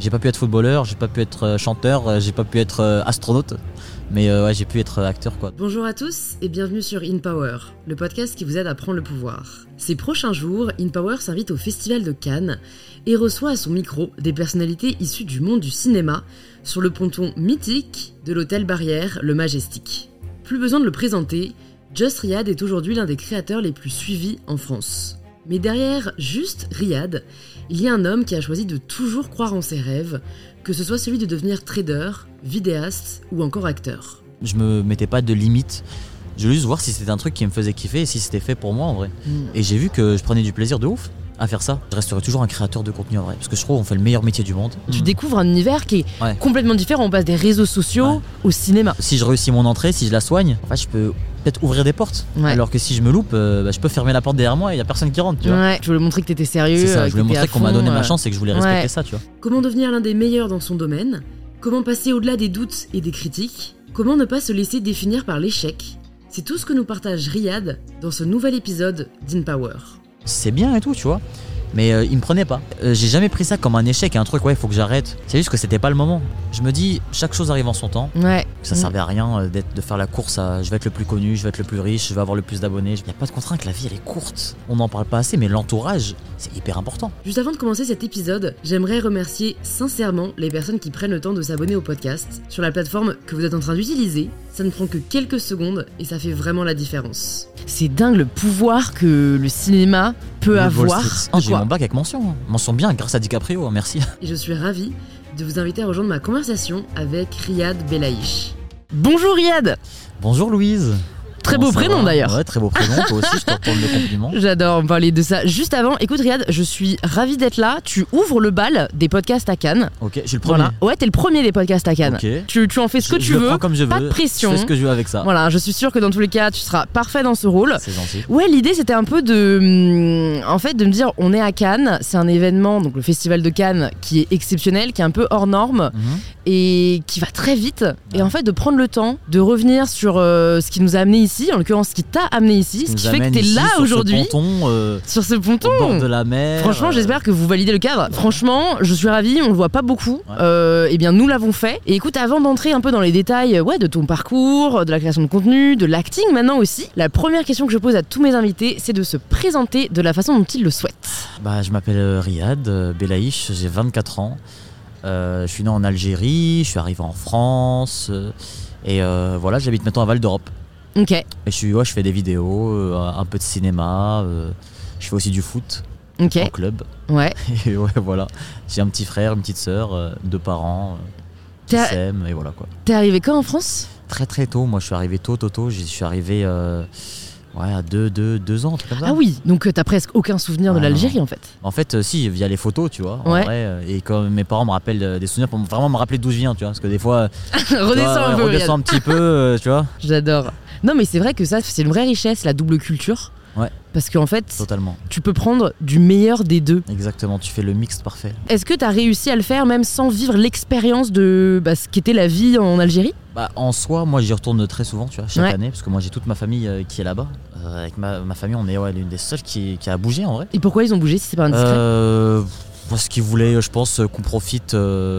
J'ai pas pu être footballeur, j'ai pas pu être chanteur, j'ai pas pu être astronaute. Mais ouais, j'ai pu être acteur quoi. Bonjour à tous et bienvenue sur In Power, le podcast qui vous aide à prendre le pouvoir. Ces prochains jours, In Power s'invite au Festival de Cannes et reçoit à son micro des personnalités issues du monde du cinéma sur le ponton mythique de l'hôtel Barrière, le Majestic. Plus besoin de le présenter, Just Riyad est aujourd'hui l'un des créateurs les plus suivis en France. Mais derrière juste Riyad, il y a un homme qui a choisi de toujours croire en ses rêves, que ce soit celui de devenir trader, vidéaste ou encore acteur. Je me mettais pas de limite. Je voulais juste voir si c'était un truc qui me faisait kiffer et si c'était fait pour moi en vrai. Et j'ai vu que je prenais du plaisir de ouf à faire ça. Je resterai toujours un créateur de contenu en vrai, parce que je trouve qu'on fait le meilleur métier du monde. Tu découvres un univers qui est complètement différent. On passe des réseaux sociaux au cinéma. Si je réussis mon entrée, si je la soigne, en fait, je peux peut-être ouvrir des portes. Alors que si je me loupe, je peux fermer la porte derrière moi et il y a personne qui rentre. Tu vois. Ouais, je voulais montrer que t'étais sérieux. C'est ça, je voulais montrer qu'on m'a donné ma chance et que je voulais respecter ça, tu vois. Comment devenir l'un des meilleurs dans son domaine ? Comment passer au-delà des doutes et des critiques ? Comment ne pas se laisser définir par l'échec ? C'est tout ce que nous partage Riyad dans ce nouvel épisode d'In Power. C'est bien et tout, tu vois. Mais il me prenait pas. J'ai jamais pris ça comme un échec, un truc, faut que j'arrête. C'est juste que c'était pas le moment. Je me dis, chaque chose arrive en son temps. Ouais. Ça servait à rien de faire la course à je vais être le plus connu, je vais être le plus riche, je vais avoir le plus d'abonnés. Il n'y a pas de contrainte, la vie elle est courte. On n'en parle pas assez, mais l'entourage, c'est hyper important. Juste avant de commencer cet épisode, j'aimerais remercier sincèrement les personnes qui prennent le temps de s'abonner au podcast sur la plateforme que vous êtes en train d'utiliser. Ça ne prend que quelques secondes et ça fait vraiment la différence. C'est dingue le pouvoir que le cinéma peut avoir. J'ai eu mon bac avec mention. Mention bien grâce à DiCaprio, merci. Et je suis ravie de vous inviter à rejoindre ma conversation avec Riyad Belaïch. Bonjour Riyad. Bonjour Louise. Très beau prénom d'ailleurs. Ouais, très beau prénom, toi aussi, je te retourne le compliment. J'adore parler de ça. Juste avant, écoute Riyad, je suis ravie d'être là. Tu ouvres le bal des podcasts à Cannes. Ok, je suis le premier. Voilà. Ouais, t'es le premier des podcasts à Cannes. Okay. Tu en fais ce que tu veux. Prends comme je pas veux. de pression. Je fais ce que je veux avec ça. Voilà, je suis sûre que dans tous les cas, tu seras parfait dans ce rôle. C'est gentil. Ouais, l'idée c'était un peu de me dire, on est à Cannes, c'est un événement, donc le festival de Cannes, qui est exceptionnel, qui est un peu hors norme et qui va très vite. Et en fait, de prendre le temps de revenir sur ce qui nous a amené ici, en l'occurrence ce qui t'a amené ici, ce qui fait que t'es là aujourd'hui. Sur ce ponton. Au bord de la mer. Franchement, j'espère que vous validez le cadre. Franchement, je suis ravie, on le voit pas beaucoup. Eh bien, nous l'avons fait. Et écoute, avant d'entrer un peu dans les détails de ton parcours, de la création de contenu, de l'acting maintenant aussi, la première question que je pose à tous mes invités, c'est de se présenter de la façon dont ils le souhaitent. Je m'appelle Riyad Belaïch, j'ai 24 ans. Je suis né en Algérie, je suis arrivé en France et voilà, j'habite maintenant à Val d'Europe. Ok. Et je fais des vidéos, un peu de cinéma, je fais aussi du foot en club. Ouais. Et ouais, voilà. J'ai un petit frère, une petite sœur, 2 parents qui s'aiment et voilà quoi. T'es arrivé quand en France ? Très très tôt, moi je suis arrivé tôt. Je suis arrivé à 2 ans, un truc comme ça. Ah oui, donc t'as presque aucun souvenir de l'Algérie en fait. En fait, si, via les photos, tu vois, en vrai, et quand mes parents me rappellent des souvenirs pour vraiment me rappeler d'où je viens, tu vois, parce que des fois, redescends un petit peu, tu vois. J'adore. Non mais c'est vrai que ça, c'est une vraie richesse, la double culture. Ouais. Parce qu'en fait, totalement. Tu peux prendre du meilleur des deux. Exactement, tu fais le mix parfait. Est-ce que t'as réussi à le faire même sans vivre l'expérience de ce qu'était la vie en Algérie ? En soi, moi j'y retourne très souvent, tu vois, chaque année, parce que moi j'ai toute ma famille qui est là-bas. Avec ma famille, on est l'une des seules qui a bougé en vrai. Et pourquoi ils ont bougé si c'est pas indiscret ? Parce qu'ils voulaient, je pense, qu'on profite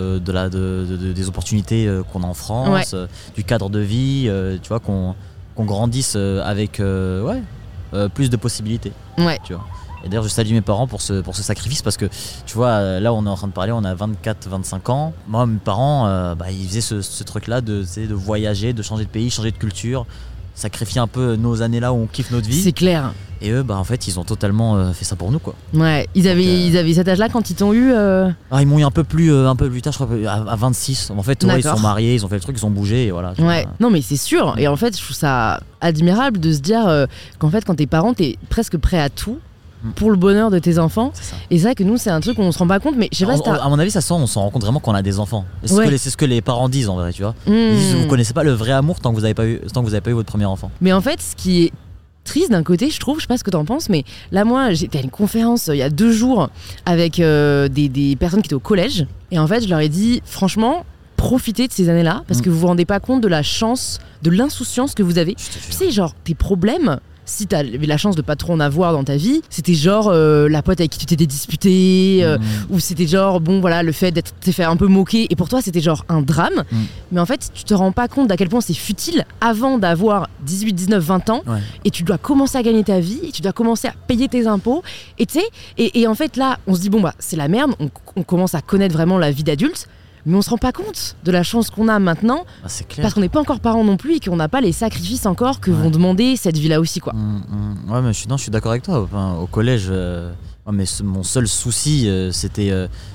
des opportunités qu'on a en France, du cadre de vie, tu vois, qu'on grandisse avec plus de possibilités. Ouais. Tu vois. Et d'ailleurs, je salue mes parents pour ce sacrifice parce que, tu vois, là, on est en train de parler, on a 24-25 ans. Moi, mes parents, ils faisaient ce truc-là de voyager, de changer de pays, changer de culture, sacrifier un peu nos années là où on kiffe notre vie. C'est clair. Et eux, en fait, ils ont totalement fait ça pour nous, quoi. Ouais, ils avaient cet âge-là quand ils t'ont eu ils m'ont eu un peu plus tard, je crois, à 26. En fait, ils sont mariés, ils ont fait le truc, ils ont bougé, et voilà. Ouais, non mais c'est sûr. Et en fait, je trouve ça admirable de se dire qu'en fait, quand t'es parent, t'es presque prêt à tout pour le bonheur de tes enfants. Et c'est vrai que nous, c'est un truc où on se rend pas compte, mais je sais pas si à mon avis, on s'en rend compte vraiment quand on a des enfants. C'est ce que les parents disent en vrai, tu vois. Ils disent, vous connaissez pas le vrai amour tant que vous avez pas eu votre premier enfant. Mais en fait, ce qui est triste d'un côté, je trouve, je sais pas ce que t'en penses, mais là moi j'étais à une conférence il y a 2 jours avec des personnes qui étaient au collège, et en fait je leur ai dit franchement profitez de ces années-là parce que vous vous rendez pas compte de la chance, de l'insouciance que vous avez. Tu sais, genre tes problèmes, si t'avais la chance de pas trop en avoir dans ta vie, c'était genre la pote avec qui tu t'étais disputé, ou c'était genre, bon voilà, le fait d'être t'es fait un peu moquer, et pour toi c'était genre un drame. Mais en fait, tu te rends pas compte d'à quel point c'est futile avant d'avoir 18, 19, 20 ans, et tu dois commencer à gagner ta vie, et tu dois commencer à payer tes impôts, et tu sais, et en fait là, on se dit, bon bah, c'est la merde, on commence à connaître vraiment la vie d'adulte, mais on se rend pas compte de la chance qu'on a maintenant, c'est clair. parce qu'on n'est pas encore parents non plus et qu'on n'a pas les sacrifices encore que vont demander cette vie-là aussi, quoi. Ouais, mais je suis d'accord avec toi. Enfin, au collège, mon seul souci, c'était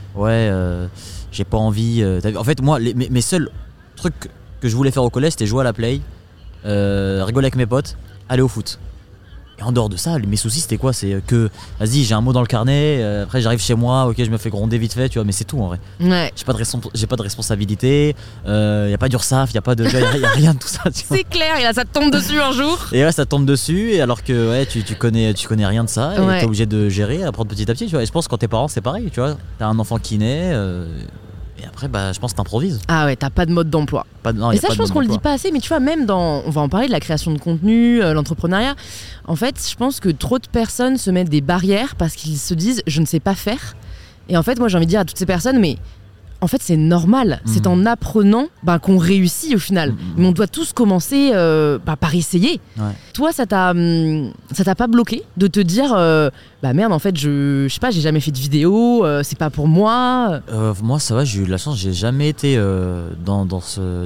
j'ai pas envie. En fait, moi, mes seuls trucs que je voulais faire au collège, c'était jouer à la play, rigoler avec mes potes, aller au foot. Et en dehors de ça, mes soucis c'était quoi? C'est que, vas-y, j'ai un mot dans le carnet, après j'arrive chez moi, ok, je me fais gronder vite fait, tu vois, mais c'est tout en vrai. Ouais. J'ai pas de responsabilité, y a pas d'URSSAF, y a rien de tout ça. Tu vois. C'est clair, et là ça te tombe dessus un jour. Et ouais, ça tombe dessus, et alors que tu connais rien de ça, et t'es obligé de gérer, apprendre petit à petit, tu vois. Et je pense que quand t'es parent, c'est pareil, tu vois. T'as un enfant qui naît, et après, je pense que t'improvises. Ah ouais, t'as pas de mode d'emploi. Non, et ça, je pense qu'on le dit pas assez, mais tu vois, même on va en parler de la création de contenu, l'entrepreneuriat. En fait, je pense que trop de personnes se mettent des barrières parce qu'ils se disent, je ne sais pas faire. Et en fait, moi, j'ai envie de dire à toutes ces personnes, mais en fait, c'est normal. C'est en apprenant qu'on réussit au final. Mais on doit tous commencer par essayer. Ouais. Toi, ça t'a pas bloqué de te dire, merde, en fait, je sais pas, j'ai jamais fait de vidéo, c'est pas pour moi. Moi, ça va, j'ai eu de la chance, j'ai jamais été dans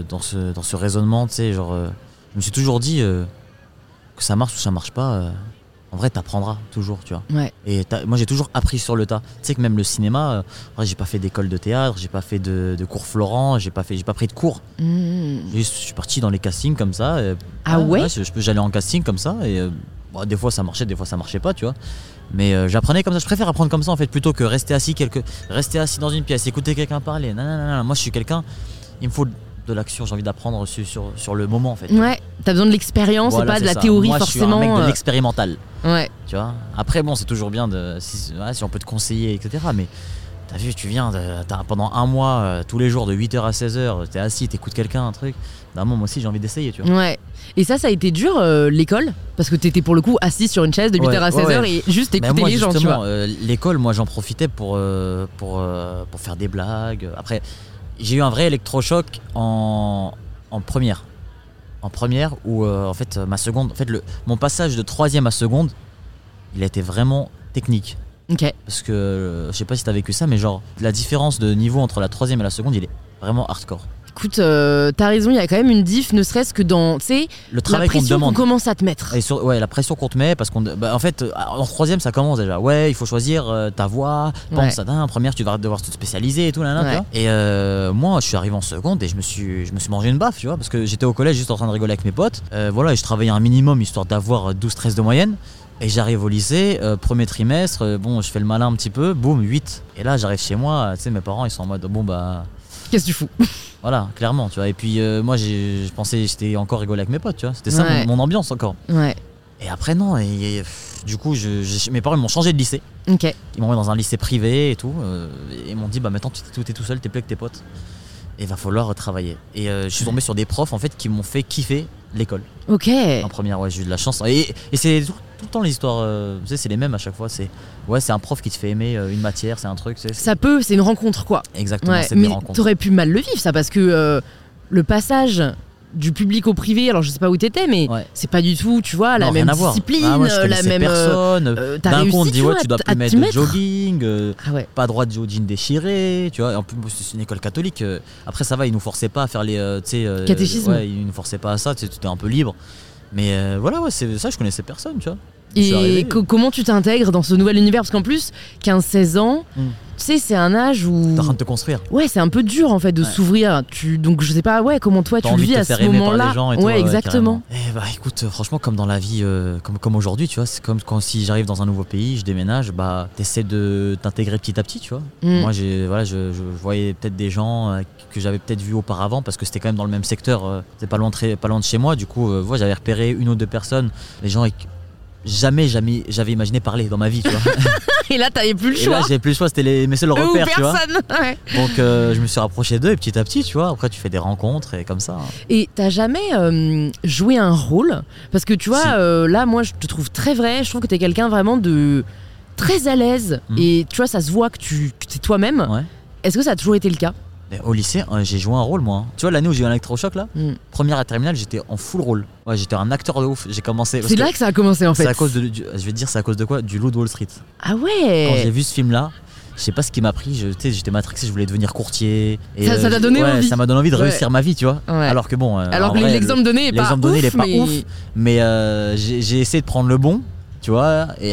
ce raisonnement, tu sais, genre, je me suis toujours dit que ça marche ou ça marche pas. En vrai, t'apprendras toujours, tu vois. Ouais. Et moi, j'ai toujours appris sur le tas. Tu sais que même le cinéma, j'ai pas fait d'école de théâtre, j'ai pas fait de cours Florent, j'ai pas pris de cours. Je suis parti dans les castings comme ça. J'allais en casting comme ça, et des fois ça marchait, des fois ça marchait pas, tu vois. Mais j'apprenais comme ça. Je préfère apprendre comme ça en fait, plutôt que rester assis dans une pièce, écouter quelqu'un parler. Non. Moi, je suis quelqu'un. Il me faut de l'action, j'ai envie d'apprendre sur le moment en fait. Ouais, t'as besoin de l'expérience, voilà, et pas de la théorie. Moi, forcément. Je suis un mec de l'expérimental. Ouais. Tu vois. Après, bon, c'est toujours bien si on peut te conseiller, etc. Mais t'as vu, tu viens pendant un mois, tous les jours de 8h à 16h, t'es assis, t'écoutes quelqu'un, un truc. Moi aussi, j'ai envie d'essayer, tu vois. Ouais. Et ça a été dur, l'école, parce que t'étais pour le coup assis sur une chaise de 8h à 16h et juste écouter les gens, tu vois. L'école, moi, j'en profitais pour faire des blagues. Après, j'ai eu un vrai électrochoc en première. En première, où en fait ma seconde, mon passage de 3e à seconde, il a été vraiment technique. Ok. Parce que je sais pas si t'as vécu ça, mais genre la différence de niveau entre la 3e et la seconde, il est vraiment hardcore. Écoute, t'as raison, il y a quand même une diff, ne serait-ce que dans, tu sais, le travail la pression qu'on commence à te mettre. Et la pression qu'on te met, parce qu'en fait, en 3e, ça commence déjà. Ouais, il faut choisir ta voie, pense à en première, tu vas devoir te spécialiser et tout, tu vois. Et moi, je suis arrivé en seconde et je me suis mangé une baffe, tu vois, parce que j'étais au collège juste en train de rigoler avec mes potes. Et je travaillais un minimum histoire d'avoir 12-13 de moyenne. Et j'arrive au lycée, premier trimestre, je fais le malin un petit peu, boum, 8. Et là, j'arrive chez moi, tu sais, mes parents, ils sont en mode, qu'est-ce que tu fous? Voilà, clairement, tu vois. Et puis moi, je pensais j'étais encore rigolé avec mes potes, tu vois. C'était ça mon ambiance encore. Ouais. Et après, non. Du coup, mes parents m'ont changé de lycée. Ok. Ils m'ont mis dans un lycée privé et tout. Et ils m'ont dit, maintenant, t'es tout seul, t'es plus avec tes potes. Et il va falloir travailler. Et je suis tombé sur des profs, en fait, qui m'ont fait kiffer l'école. Ok. En première, j'ai eu de la chance. Et c'est tout le temps les histoires, tu sais, c'est les mêmes à chaque fois. C'est un prof qui te fait aimer une matière, c'est un truc. C'est une rencontre, quoi. Exactement, c'est des rencontres. T'aurais pu mal le vivre, ça, parce que le passage du public au privé, alors je sais pas où t'étais, mais c'est pas du tout, tu vois, la même discipline, la même personne. D'un coup, on te dit, tu dois plus mettre de jogging, pas droit de jogging déchiré, tu vois. En plus, c'est une école catholique. Après, ça va, ils nous forçaient pas à faire les. Catéchisme. Ils nous forçaient pas à ça, tu étais un peu libre. Mais c'est ça, je connaissais personne, tu vois. Et comment tu t'intègres dans ce nouvel univers? Parce qu'en plus, 15-16 ans, tu sais, c'est un âge où... T'es en train de te construire. Ouais, c'est un peu dur en fait de s'ouvrir. Donc je sais pas, comment toi tu le vis à ce moment-là. Ouais, exactement. Écoute, franchement, comme dans la vie, comme aujourd'hui, tu vois, c'est comme quand si j'arrive dans un nouveau pays, je déménage, t'essaies de t'intégrer petit à petit, tu vois. Moi, je voyais peut-être des gens que j'avais peut-être vus auparavant parce que c'était quand même dans le même secteur, c'était pas loin de chez moi. Du coup, j'avais repéré une ou deux personnes, les gens jamais j'avais imaginé parler dans ma vie, tu vois. Et là, t'avais plus le Et choix. là, j'avais plus le choix, c'était mes seuls Eux repères, ou tu vois. personne. Ouais. Donc je me suis rapproché d'eux et petit à petit, tu vois, après tu fais des rencontres et comme ça. Et t'as jamais joué un rôle? Parce que tu vois, Si. là, moi, je te trouve très vrai. Je trouve que t'es quelqu'un vraiment de très à l'aise. Et tu vois, ça se voit que t'es toi-même. Ouais. Est-ce que ça a toujours été le cas? Et au lycée, j'ai joué un rôle, moi. Hein. Tu vois, l'année où j'ai eu un électrochoc, là, première à terminale, j'étais en full rôle. Ouais, j'étais un acteur de ouf. J'ai commencé. C'est là que ça a commencé en fait. C'est à cause je vais te dire, c'est à cause de quoi? Du Loup de Wall Street. Ah ouais. Quand j'ai vu ce film-là, je sais pas ce qui m'a pris. J'étais matrixé, je voulais devenir courtier. Et, Ça t'a donné envie. Ça m'a donné envie de réussir ma vie, tu vois. Ouais. Alors que bon. Alors en que vrai, l'exemple donné est pas l'exemple donné, il est ouf, pas mais... ouf. Mais j'ai essayé de prendre le bon. Tu vois, et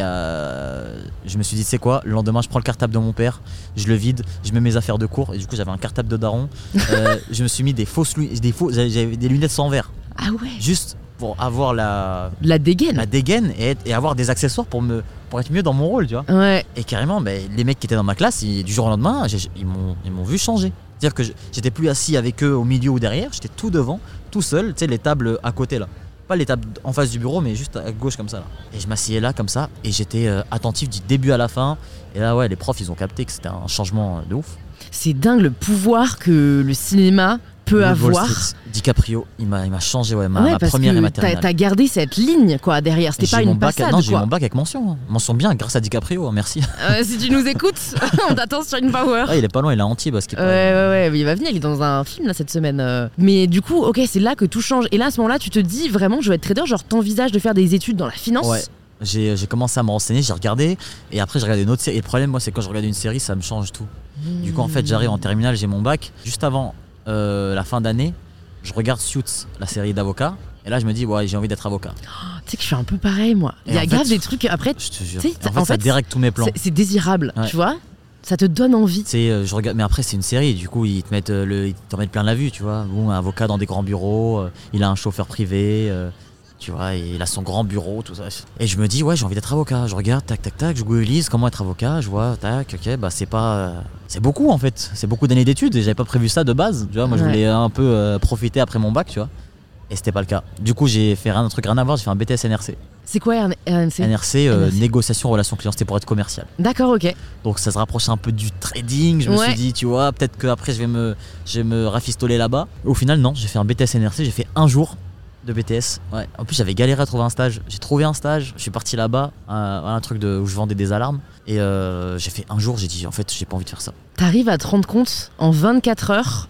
je me suis dit, c'est quoi? Le lendemain, je prends le cartable de mon père, je le vide, je mets mes affaires de cours, et du coup, j'avais un cartable de daron. Je me suis mis j'avais des lunettes sans verre. Ah ouais. Juste pour avoir la dégaine. et avoir des accessoires pour être mieux dans mon rôle, tu vois. Ouais. Et carrément, les mecs qui étaient dans ma classe, du jour au lendemain, ils m'ont vu changer. C'est-à-dire que j'étais plus assis avec eux au milieu ou derrière, j'étais tout devant, tout seul, tu sais, les tables à côté là. Pas les tables en face du bureau, mais juste à gauche comme ça là. Et je m'asseyais là comme ça et j'étais attentif du début à la fin. Et là ouais, les profs ils ont capté que c'était un changement de ouf. C'est dingue le pouvoir que le cinéma peut avoir. DiCaprio, il m'a changé, ouais, ma première et ma terminale. T'as gardé cette ligne quoi derrière, c'était pas une passade. Non, j'ai eu mon bac avec mention. Mention bien grâce à DiCaprio, hein, merci. Si tu nous écoutes, on t'attend sur InPower. Ah, il est pas loin, il est à Antibes. Ouais, il va venir, il est dans un film là cette semaine. Mais du coup, ok, c'est là que tout change. Et là à ce moment-là, tu te dis vraiment, je vais être trader, genre t'envisages de faire des études dans la finance? Ouais. J'ai commencé à me renseigner, j'ai regardé et après j'ai regardé une autre série. Et le problème, moi, c'est quand je regarde une série, ça me change tout. Du coup, en fait, j'arrive en terminale, j'ai mon bac. Juste avant la fin d'année, je regarde Suits, la série d'avocats. Et là, je me dis, ouais, j'ai envie d'être avocat. Tu sais que je suis un peu pareil, moi. Il y a grave des trucs. Après, je te jure. En fait, ça dérègle tous mes plans. C'est désirable, tu vois. Ça te donne envie. Je regarde, mais après c'est une série, du coup ils te mettent plein la vue, tu vois. Bon, un avocat dans des grands bureaux, il a un chauffeur privé, tu vois, et il a son grand bureau, tout ça. Et je me dis ouais, j'ai envie d'être avocat. Je regarde, tac, je googlise comment être avocat, je vois, tac, ok, bah c'est beaucoup en fait, c'est beaucoup d'années d'études et j'avais pas prévu ça de base, tu vois. Moi je voulais un peu profiter après mon bac, tu vois. Et c'était pas le cas. Du coup j'ai fait un truc rien à voir, j'ai fait un BTS NRC. C'est quoi NRC? NRC, négociation relation client, c'était pour être commercial. D'accord, ok. Donc ça se rapproche un peu du trading. Je me suis dit, tu vois, peut-être qu'après je vais me rafistoler là-bas. Au final, non, j'ai fait un BTS NRC, j'ai fait un jour de BTS. Ouais. En plus, j'avais galéré à trouver un stage. J'ai trouvé un stage, je suis parti là-bas, à un truc où je vendais des alarmes. Et j'ai fait un jour, j'ai dit, en fait, j'ai pas envie de faire ça. T'arrives à te rendre compte en 24 heures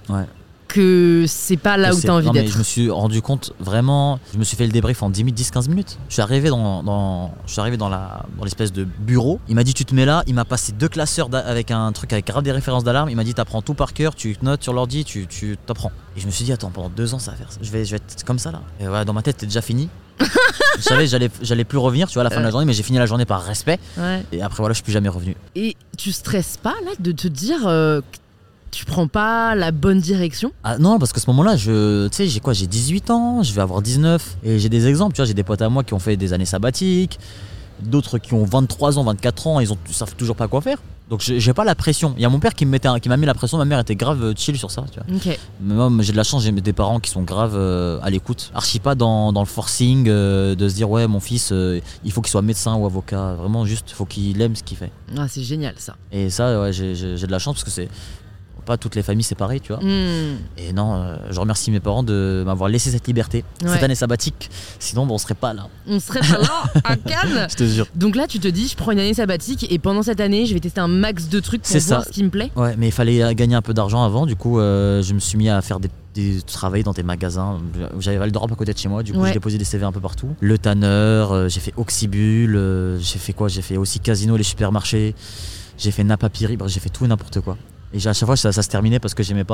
que c'est pas là où t'as envie d'être. Mais je me suis rendu compte vraiment, je me suis fait le débrief en 10-15 minutes. Je suis arrivé dans l'espèce de bureau. Il m'a dit tu te mets là, il m'a passé 2 classeurs avec un truc avec grave des références d'alarme. Il m'a dit t'apprends tout par cœur, tu notes sur l'ordi, tu t'apprends. Et je me suis dit attends, pendant 2 ans ça va faire ça. Je vais être comme ça là. Et ouais, dans ma tête c'était déjà fini. Je savais j'allais plus revenir, tu vois, à la fin de la journée, mais j'ai fini la journée par respect. Et après voilà, je suis plus jamais revenu. Et tu stresses pas là de te dire tu prends pas la bonne direction? Ah non, parce qu'à ce moment-là, tu sais, j'ai 18 ans, je vais avoir 19, et j'ai des exemples, tu vois, j'ai des potes à moi qui ont fait des années sabbatiques, d'autres qui ont 23 ans, 24 ans, ils savent toujours pas quoi faire. Donc j'ai pas la pression. Il y a mon père qui m'a mis la pression, ma mère était grave chill sur ça, tu vois. Okay. Mais moi j'ai de la chance, j'ai des parents qui sont grave à l'écoute. Archi pas dans le forcing de se dire ouais mon fils il faut qu'il soit médecin ou avocat, vraiment juste faut qu'il aime ce qu'il fait. Ah c'est génial ça. Et ça ouais, j'ai de la chance parce que c'est pas toutes les familles c'est pareil, tu vois. Et non, je remercie mes parents de m'avoir laissé cette liberté, cette année sabbatique. Sinon on serait pas là. On serait pas là à Cannes. Je te jure. Donc là tu te dis je prends une année sabbatique et pendant cette année je vais tester un max de trucs pour voir ce qui me plaît. Ouais, mais il fallait gagner un peu d'argent avant. Du coup je me suis mis à faire travailler dans des magasins. J'avais Val d'Europe à côté de chez moi, du coup j'ai déposé des CV un peu partout. Le Tanner, j'ai fait Oxybul, j'ai fait quoi? J'ai fait aussi Casino, les supermarchés, j'ai fait Napapiri, j'ai fait tout et n'importe quoi. Et à chaque fois ça se terminait parce que j'aimais pas.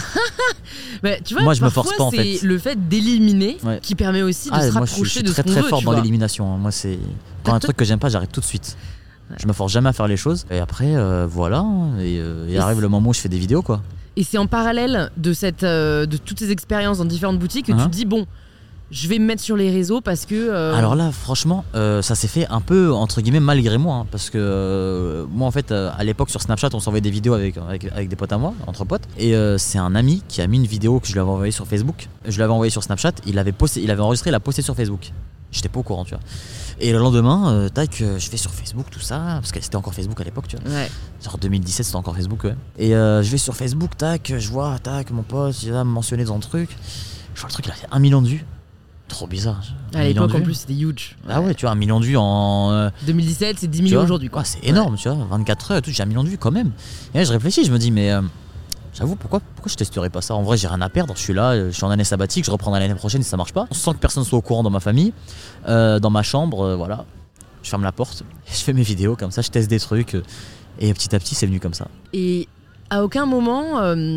Bah, tu vois, moi je me force pas en fait. C'est le fait d'éliminer qui permet aussi de se rapprocher de ce qu'on veut. Je suis très fort dans l'élimination. Moi c'est quand un truc que j'aime pas, j'arrête tout de suite. Je me force jamais à faire les choses. Et après voilà. Et arrive le moment où je fais des vidéos quoi. Et c'est en parallèle de toutes ces expériences dans différentes boutiques que tu te dis bon, je vais me mettre sur les réseaux parce que... Alors là, franchement, ça s'est fait un peu, entre guillemets, malgré moi. Hein, parce que moi, en fait, à l'époque, sur Snapchat, on s'envoyait des vidéos avec des potes à moi, entre potes. Et c'est un ami qui a mis une vidéo que je lui avais envoyée sur Facebook. Je l'avais envoyée sur Snapchat. Il avait enregistré, il l'a posté sur Facebook. J'étais pas au courant, tu vois. Et le lendemain, je vais sur Facebook, tout ça, parce que c'était encore Facebook à l'époque, tu vois. Ouais. Genre 2017, c'était encore Facebook, ouais. Et je vais sur Facebook, je vois, mon pote, il a mentionné dans le truc. Je vois le truc, il a fait 1 million de vues. Trop bizarre. À l'époque, en plus, c'était huge. Ah ouais, tu vois, 1 million de vues en. 2017, c'est 10 millions aujourd'hui, quoi. Ouais, c'est énorme, tu vois. 24 heures et tout, j'ai 1 million de vues quand même. Et là, je réfléchis, je me dis, mais. J'avoue, pourquoi je testerais pas ça? En vrai, j'ai rien à perdre. Je suis là, je suis en année sabbatique, je reprendrai l'année prochaine si ça marche pas. Sans que personne soit au courant dans ma famille, dans ma chambre, voilà. Je ferme la porte, je fais mes vidéos comme ça, je teste des trucs. Et petit à petit, c'est venu comme ça. Et à aucun moment,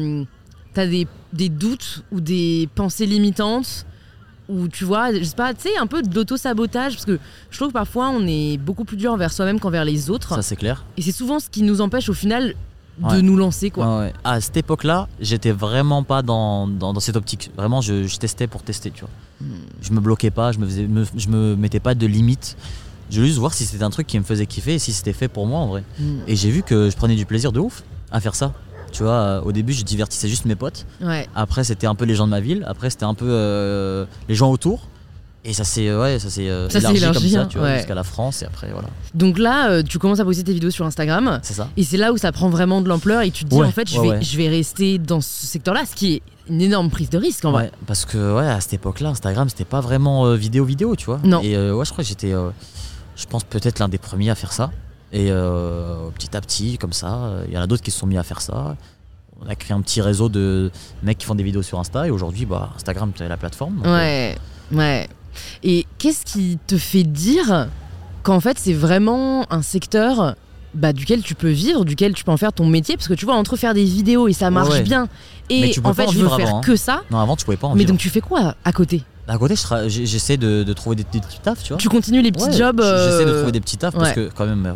t'as des doutes ou des pensées limitantes? Ou tu vois, je sais pas, tu sais, un peu de l'auto-sabotage? Parce que je trouve que parfois, on est beaucoup plus dur envers soi-même qu'envers les autres. Ça, c'est clair. Et c'est souvent ce qui nous empêche au final de nous lancer, quoi. Ouais. À cette époque-là, j'étais vraiment pas dans cette optique. Vraiment, je testais pour tester, tu vois. Je me bloquais pas, je me mettais pas de limites. Je voulais juste voir si c'était un truc qui me faisait kiffer et si c'était fait pour moi en vrai. Et j'ai vu que je prenais du plaisir de ouf à faire ça. Tu vois, au début, je divertissais juste mes potes. Ouais. Après, c'était un peu les gens de ma ville. Après, c'était un peu les gens autour. Et ça s'est élargi comme ça, tu vois, jusqu'à la France. Et après, voilà. Donc là, tu commences à poster tes vidéos sur Instagram. C'est ça. Et c'est là où ça prend vraiment de l'ampleur et tu te dis, en fait, je vais rester dans ce secteur-là, ce qui est une énorme prise de risque en vrai. Parce que à cette époque-là, Instagram, c'était pas vraiment vidéo, tu vois. Non. Et je crois que j'étais, je pense peut-être l'un des premiers à faire ça. Et petit à petit, comme ça, il y en a d'autres qui se sont mis à faire ça. On a créé un petit réseau de mecs qui font des vidéos sur Insta. Et aujourd'hui, Instagram, c'est la plateforme. Donc, ouais. Et qu'est-ce qui te fait dire qu'en fait, c'est vraiment un secteur duquel tu peux vivre, duquel tu peux en faire ton métier? Parce que tu vois, entre faire des vidéos et ça marche bien, et en fait, je veux faire que ça. Non, avant, tu pouvais pas en vivre. Mais donc, tu fais quoi à côté? À côté, j'essaie de trouver des petits tafs, tu vois. Tu continues les petits jobs. J'essaie de trouver des petits tafs parce que quand même,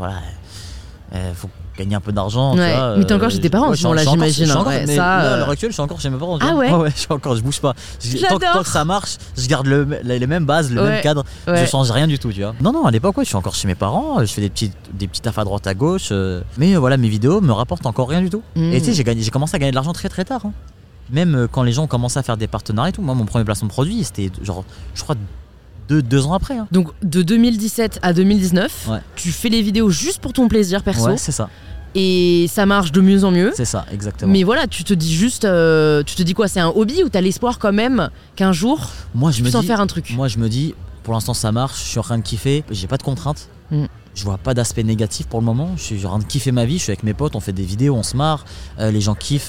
faut gagner un peu d'argent. Tu vois, mais t'es encore chez tes parents, là, j'imagine. Là, à l'heure actuelle, je suis encore chez mes parents. Ah ouais. Je bouge pas. Tant que ça marche, je garde les mêmes bases, le même cadre. Je change rien du tout, tu vois. Non, à l'époque, je suis encore chez mes parents. Je fais des petits tafs à droite, à gauche. Mais voilà, mes vidéos me rapportent encore rien du tout. Et tu sais, j'ai commencé à gagner de l'argent très très tard. Même quand les gens ont commencé à faire des partenariats et tout. Moi, mon premier placement de produit, c'était genre, je crois, 2 ans après. Donc de 2017 à 2019, tu fais les vidéos juste pour ton plaisir perso. Ouais, c'est ça. Et ça marche de mieux en mieux. C'est ça, exactement. Mais voilà, tu te dis juste, quoi, c'est un hobby ou t'as l'espoir quand même qu'un jour tu puisses en faire un truc? Moi, je me dis, pour l'instant ça marche, je suis en train de kiffer, j'ai pas de contraintes. Je vois pas d'aspect négatif pour le moment. Je suis en train de kiffer ma vie, je suis avec mes potes, on fait des vidéos, on se marre, les gens kiffent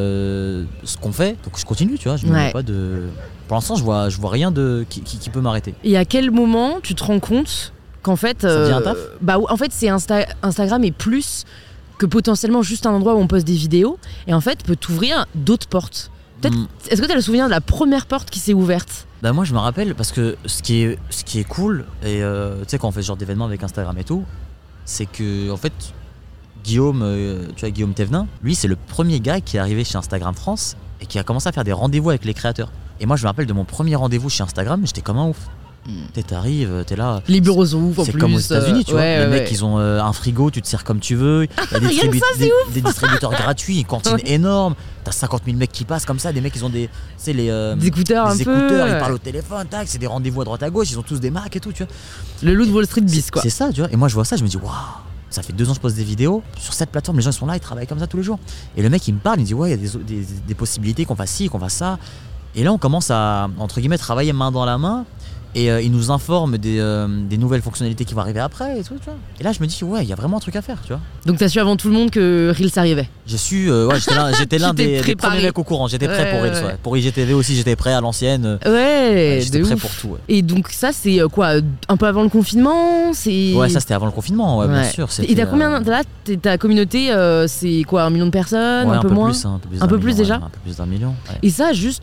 ce qu'on fait, donc je continue, tu vois. Je me mets pas de. Pour l'instant, je vois rien qui peut m'arrêter. Et à quel moment tu te rends compte qu'en fait, ça devient un taf? En fait, c'est Instagram est plus que potentiellement juste un endroit où on poste des vidéos, et en fait peut t'ouvrir d'autres portes. Peut-être. Est-ce que tu as le souvenir de la première porte qui s'est ouverte? Moi je me rappelle parce que ce qui est cool, et tu sais, quand on fait ce genre d'événements avec Instagram et tout, c'est que en fait Guillaume Thévenin, lui c'est le premier gars qui est arrivé chez Instagram France et qui a commencé à faire des rendez-vous avec les créateurs. Et moi je me rappelle de mon premier rendez-vous chez Instagram, j'étais comme un ouf. T'arrives, t'es là. Les bureaux sont ouf en plus. C'est comme aux États-Unis, tu vois. Les mecs, ils ont un frigo, tu te sers comme tu veux. Il y a des distributeurs gratuits, une cantine énorme. T'as 50 000 mecs qui passent comme ça. Des mecs, ils ont des écouteurs ils parlent au téléphone, tac, c'est des rendez-vous à droite à gauche. Ils ont tous des Macs et tout, tu vois. Le loup de Wall Street bis, quoi. C'est ça, tu vois. Et moi, je vois ça, je me dis, waouh, ça fait 2 ans que je poste des vidéos. Sur cette plateforme, les gens ils sont là, ils travaillent comme ça tous les jours. Et le mec, il me parle, il me dit, ouais, il y a des possibilités qu'on fasse ci, qu'on fasse ça. Et là, on commence à, entre guillemets, travailler main dans la main. Et il nous informe des nouvelles fonctionnalités qui vont arriver après et tout, tu vois. Et là je me dis ouais, il y a vraiment un truc à faire, tu vois. Donc t'as su avant tout le monde que Reels arrivait? J'ai su, j'étais l'un des premiers mecs au courant. J'étais prêt pour Reels, ouais. Pour IGTV aussi, j'étais prêt à l'ancienne. J'étais prêt pour tout. Ouais. Et donc ça c'est quoi, un peu avant le confinement? Ouais, ça c'était avant le confinement, ouais. Bien sûr. Et t'as combien là, ta communauté, c'est quoi, 1 million de personnes? Ouais, un peu moins un peu plus déjà. Un peu plus d'1 million. Ouais. Et ça juste,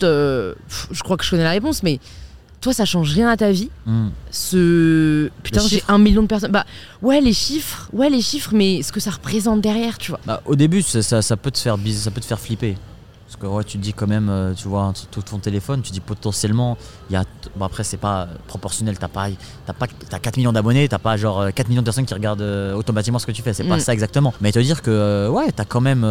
je crois que je connais la réponse, mais toi, ça change rien à ta vie. Putain, j'ai 1 million de personnes. Les chiffres, mais ce que ça représente derrière, tu vois. Au début, ça peut te faire ça peut te faire flipper. Parce que tu te dis quand même, tu vois, tout ton téléphone, tu dis potentiellement, il y a. Après, c'est pas proportionnel. T'as 4 millions d'abonnés, t'as pas genre 4 millions de personnes qui regardent automatiquement ce que tu fais. C'est pas ça exactement. Mais te dire que, t'as quand même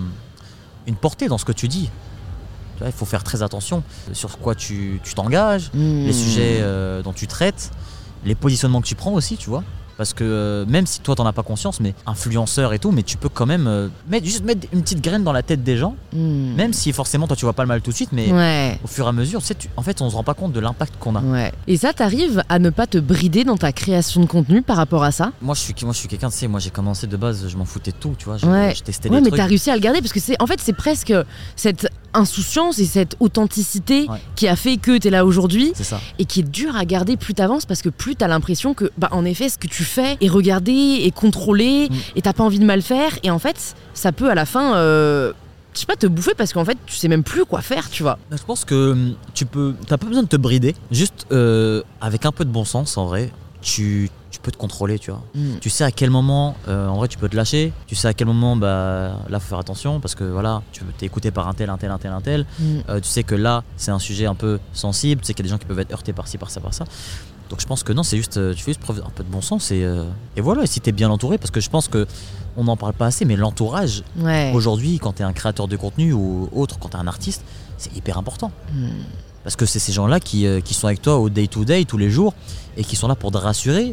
une portée dans ce que tu dis. Il faut faire très attention sur quoi tu t'engages, les sujets dont tu traites. les positionnements que tu prends aussi, tu vois. Parce que même si toi t'en as pas conscience, mais influenceur et tout, mais tu peux quand même mettre une petite graine dans la tête des gens, même si forcément toi tu vois pas le mal tout de suite, mais au fur et à mesure, tu sais, en fait on se rend pas compte de l'impact qu'on a. Ouais. Et ça, t'arrives à ne pas te brider dans ta création de contenu par rapport à ça? Moi je suis quelqu'un, tu sais, moi j'ai commencé de base, je m'en foutais de tout, tu vois, je testais des mais trucs. t'as réussi à le garder parce que c'est presque cette insouciance et cette authenticité qui a fait que t'es là aujourd'hui, c'est ça. Et qui est dur à garder plus t'avances parce que plus t'as l'impression que en effet ce que tu fais est regardé et contrôlé et t'as pas envie de mal faire et en fait ça peut à la fin je sais pas, te bouffer parce qu'en fait tu sais même plus quoi faire, tu vois. Je pense que t'as pas besoin de te brider, juste avec un peu de bon sens en vrai, tu peux te contrôler, tu vois. Tu sais à quel moment en vrai tu peux te lâcher, tu sais à quel moment là faut faire attention parce que voilà, tu peux t'écouter par un tel. Tu sais que là c'est un sujet un peu sensible, tu sais qu'il y a des gens qui peuvent être heurtés par ci, par ça. Donc je pense que non, c'est juste tu fais juste preuve un peu de bon sens et voilà, et si t'es bien entouré, parce que je pense que on n'en parle pas assez, mais l'entourage aujourd'hui quand t'es un créateur de contenu ou autre, quand t'es un artiste, c'est hyper important. Parce que c'est ces gens-là qui sont avec toi au day to day, tous les jours, et qui sont là pour te rassurer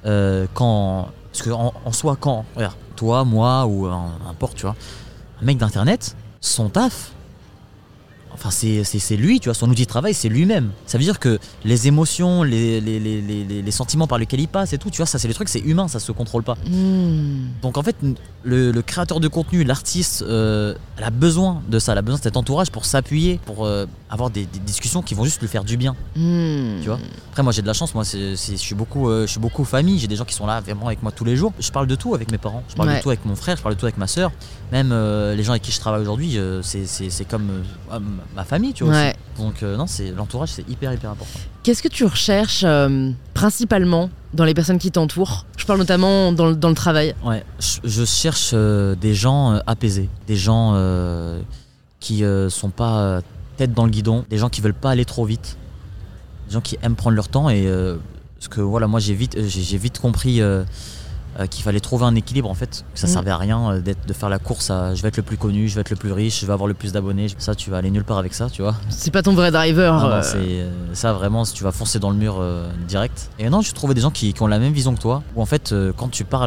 parce que en soi, regarde, toi, moi ou n'importe, tu vois, un mec d'internet, son taf, enfin c'est lui, tu vois, son outil de travail c'est lui-même. Ça veut dire que les émotions, les sentiments par lesquels il passe et tout, tu vois, ça c'est les trucs, c'est humain, ça se contrôle pas. Donc en fait le créateur de contenu, l'artiste, elle a besoin de ça, elle a besoin de cet entourage pour s'appuyer, pour avoir des discussions qui vont juste lui faire du bien. Tu vois. Après moi j'ai de la chance, moi je suis beaucoup famille, j'ai des gens qui sont là vraiment avec moi tous les jours. Je parle de tout avec mes parents, je parle de tout avec mon frère, je parle de tout avec ma soeur. Même les gens avec qui je travaille aujourd'hui, c'est comme ma famille, tu vois. Aussi. Donc non, l'entourage c'est hyper important. Qu'est-ce que tu recherches principalement dans les personnes qui t'entourent? Je parle notamment dans le travail. Ouais, je cherche des gens apaisés, des gens qui sont pas tête dans le guidon, des gens qui veulent pas aller trop vite, des gens qui aiment prendre leur temps et parce que voilà, moi j'ai vite compris qu'il fallait trouver un équilibre en fait, que ça servait à rien de faire la course à je vais être le plus connu, je vais être le plus riche, je vais avoir le plus d'abonnés, ça tu vas aller nulle part avec ça, tu vois. C'est pas ton vrai driver. Non, c'est ça vraiment, tu vas foncer dans le mur direct. Et non, je trouvais des gens qui ont la même vision que toi, où en fait quand tu parles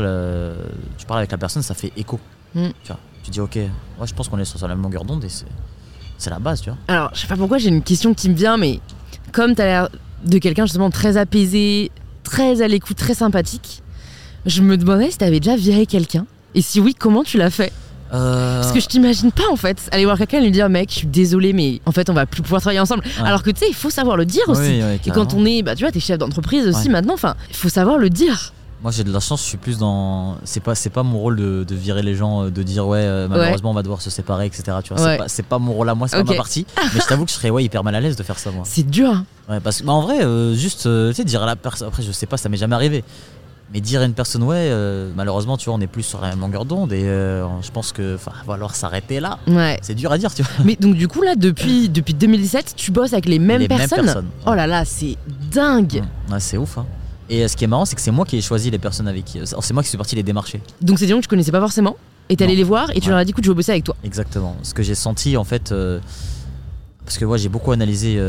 avec la personne, ça fait écho. Tu vois, tu dis ok, ouais, je pense qu'on est sur la même longueur d'onde et c'est la base, tu vois. Alors je sais pas pourquoi j'ai une question qui me vient, mais comme t'as l'air de quelqu'un justement très apaisé, très à l'écoute, très sympathique, je me demandais si t'avais déjà viré quelqu'un. Et si oui, comment tu l'as fait? Parce que je t'imagine pas en fait aller voir quelqu'un et lui dire mec, je suis désolé mais en fait on va plus pouvoir travailler ensemble. Alors que tu sais, il faut savoir le dire aussi. Et quand on est, tu vois, t'es chef d'entreprise aussi maintenant, enfin, il faut savoir le dire. Moi j'ai de la chance, je suis plus dans. C'est pas mon rôle de virer les gens, de dire malheureusement on va devoir se séparer, etc. Tu vois, c'est pas mon rôle à moi, c'est pas ma partie. Mais je t'avoue que je serais hyper mal à l'aise de faire ça moi. C'est dur. Hein. Ouais, parce que en vrai, juste tu sais, dire à la personne, après je sais pas, ça m'est jamais arrivé. Mais dire à une personne malheureusement tu vois on est plus sur la même longueur d'onde et je pense que va falloir s'arrêter là. C'est dur à dire, tu vois. Mais donc du coup là depuis 2017 tu bosses avec les mêmes personnes. Oh là là, c'est dingue. Ouais, c'est ouf hein. Et ce qui est marrant c'est que c'est moi qui ai choisi les personnes avec qui, c'est moi qui suis parti les démarcher. Donc c'est des gens que tu connaissais pas forcément et t'es allé les voir et tu leur as dit écoute je veux bosser avec toi. Exactement, ce que j'ai senti en fait parce que moi j'ai beaucoup analysé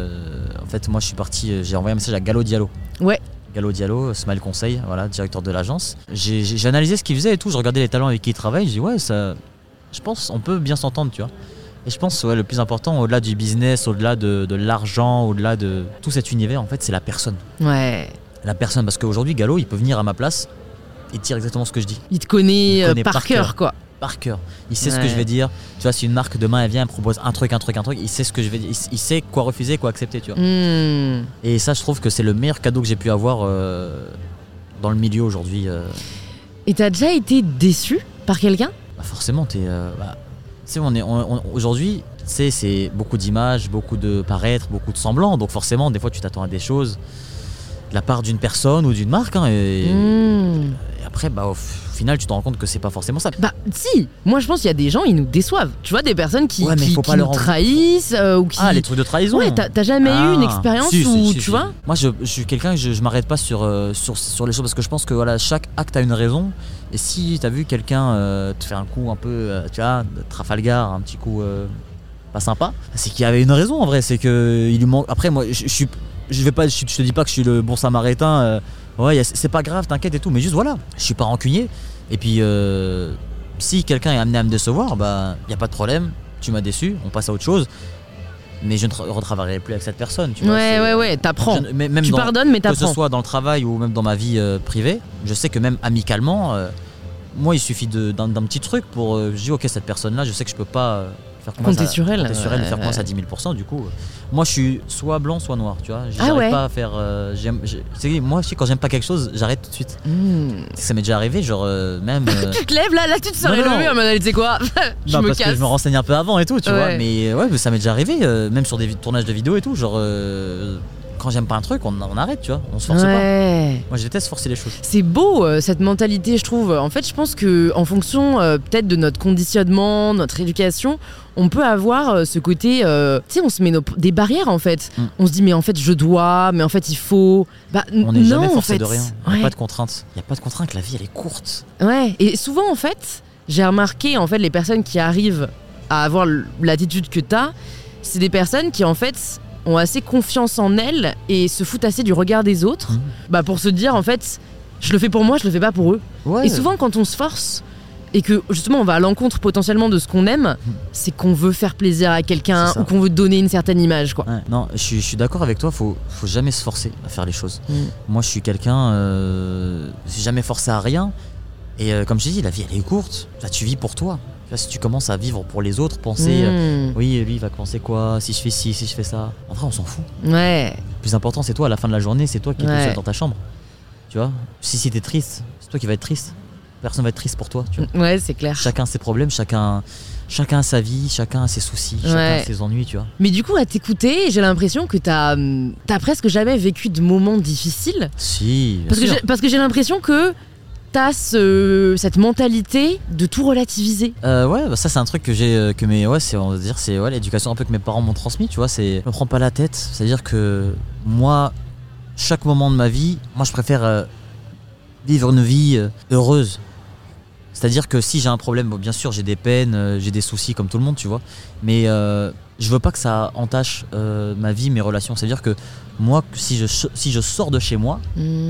en fait moi je suis parti, j'ai envoyé un message à Gallo Diallo. Ouais. Gallo Diallo, Smile Conseil, voilà, directeur de l'agence. J'ai analysé ce qu'il faisait et tout, je regardais les talents avec qui il travaille, je dis ouais, ça, je pense on peut bien s'entendre, tu vois. Et je pense le plus important, au-delà du business, au-delà de l'argent, au-delà de tout cet univers, en fait, c'est la personne. Ouais. La personne, parce qu'aujourd'hui, Gallo, il peut venir à ma place et dire exactement ce que je dis. Il te connaît par cœur, quoi. Par cœur. Il sait ce que je vais dire. Tu vois, si une marque demain elle vient, elle me propose un truc, il sait ce que je vais dire. Il sait quoi refuser, quoi accepter, tu vois. Et ça, je trouve que c'est le meilleur cadeau que j'ai pu avoir dans le milieu aujourd'hui. Et t'as déjà été déçu par quelqu'un? Forcément, tu sais, aujourd'hui, tu sais, c'est beaucoup d'images, beaucoup de paraître, beaucoup de semblants. Donc forcément, des fois, tu t'attends à des choses de la part d'une personne ou d'une marque. Hein, et après, au final, tu te rends compte que c'est pas forcément ça. Si, moi je pense qu'il y a des gens, ils nous déçoivent. Tu vois, des personnes qui nous trahissent ou qui... Ah, les trucs de trahison. Ouais, t'as jamais eu une expérience où, tu vois. Moi, je suis quelqu'un, je m'arrête pas sur les choses parce que je pense que voilà, chaque acte a une raison. Et si t'as vu quelqu'un te faire un coup un peu, tu vois, de Trafalgar, un petit coup pas sympa, c'est qu'il y avait une raison en vrai. C'est que il lui manque. Après, moi, je je te dis pas que je suis le bon samaritain, ouais, c'est pas grave, t'inquiète et tout, mais juste voilà, je suis pas rancunier. Et puis si quelqu'un est amené à me décevoir, bah y a pas de problème, tu m'as déçu, on passe à autre chose. Mais je ne retravaillerai plus avec cette personne. Tu vois, ouais, t'apprends. Tu pardonnes, mais t'apprends. Que ce soit dans le travail ou même dans ma vie privée, je sais que même amicalement, moi il suffit d'un petit truc pour. Je dis ok, cette personne-là, je sais que je peux pas faire compter sur elle. Compter sur elle et faire confiance à 10 000%. Du coup, moi je suis soit blanc, soit noir. Tu vois, j'arrive pas à faire. Moi, quand j'aime pas quelque chose, j'arrête tout de suite. Ça m'est déjà arrivé, genre même. Tu te lèves là, tu te serais levé en mode, tu sais quoi, je me parce casse. Que je me renseigne un peu avant et tout, tu vois. Mais ouais, ça m'est déjà arrivé, même sur des tournages de vidéos et tout, genre. Quand j'aime pas un truc, on arrête, tu vois, on se force pas. Moi je déteste forcer les choses. C'est beau cette mentalité, je trouve. En fait, je pense que en fonction peut-être de notre conditionnement, notre éducation, on peut avoir ce côté, tu sais, on se met des barrières en fait. On se dit mais en fait je dois, mais en fait il faut. On n'est jamais forcé de rien. Il n'y a pas de contrainte. Il y a pas de contrainte. La vie elle est courte. Ouais. Et souvent en fait, j'ai remarqué en fait les personnes qui arrivent à avoir l'attitude que t'as, c'est des personnes qui en fait ont assez confiance en elles et se foutent assez du regard des autres, pour se dire en fait je le fais pour moi, je le fais pas pour eux. Et souvent quand on se force et que justement on va à l'encontre potentiellement de ce qu'on aime, c'est qu'on veut faire plaisir à quelqu'un ou qu'on veut donner une certaine image, quoi. Non, je suis d'accord avec toi, faut jamais se forcer à faire les choses. Moi je suis quelqu'un, j'ai jamais forcé à rien et comme je t'ai dit, la vie elle est courte, là tu vis pour toi. Si tu commences à vivre pour les autres, penser oui, lui il va penser quoi, si je fais ci, si je fais ça. En vrai, on s'en fout. Ouais. Le plus important, c'est toi à la fin de la journée, c'est toi qui es tout seul dans ta chambre. Tu vois, si t'es triste, c'est toi qui vas être triste. Personne va être triste pour toi. Tu vois. Ouais, c'est clair. Chacun a ses problèmes, chacun a sa vie, chacun a ses soucis, chacun a ses ennuis, tu vois. Mais du coup, à t'écouter, j'ai l'impression que t'as presque jamais vécu de moments difficiles. Si. Parce que j'ai l'impression que t'as cette mentalité de tout relativiser. Ça c'est un truc que j'ai c'est l'éducation un peu que mes parents m'ont transmis, tu vois, c'est me prends pas la tête, c'est-à-dire que moi chaque moment de ma vie, moi je préfère vivre une vie heureuse. C'est-à-dire que si j'ai un problème, bien sûr j'ai des peines, j'ai des soucis comme tout le monde, tu vois, mais je veux pas que ça entache ma vie, mes relations. C'est-à-dire que moi si je sors de chez moi,